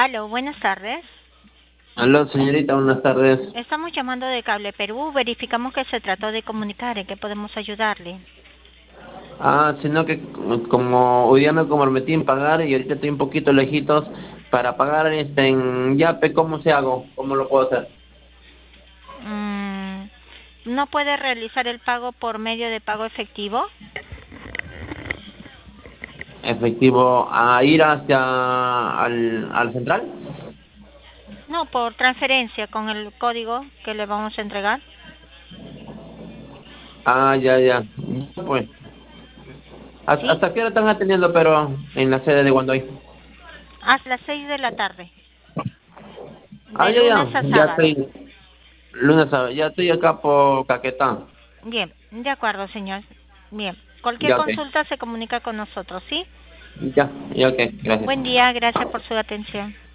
Aló, buenas tardes. Aló, señorita, buenas tardes. Estamos llamando de Cable Perú. Verificamos que se trató de comunicar. ¿En qué podemos ayudarle? Sino que como hoy día me comprometí en pagar y ahorita estoy un poquito lejitos para pagar en Yape, ¿cómo se hago? ¿Cómo lo puedo hacer? Mm, ¿No puede realizar el pago por medio de pago efectivo? Efectivo, a ir hacia al central. No, por transferencia con el código que le vamos a entregar. Ya, ya. Pues, ¿Sí? ¿hasta qué hora están atendiendo, pero en la sede de Guandoy? Hasta las 6 de la tarde, de Ya, lunes ya, a ya sábado. estoy, lunes, ya estoy acá por Caquetá. Bien, de acuerdo, señor. Bien, cualquier Ya, ok. consulta se comunica con nosotros, ¿sí? Ya, ya, ok, gracias. Buen día, gracias por su atención.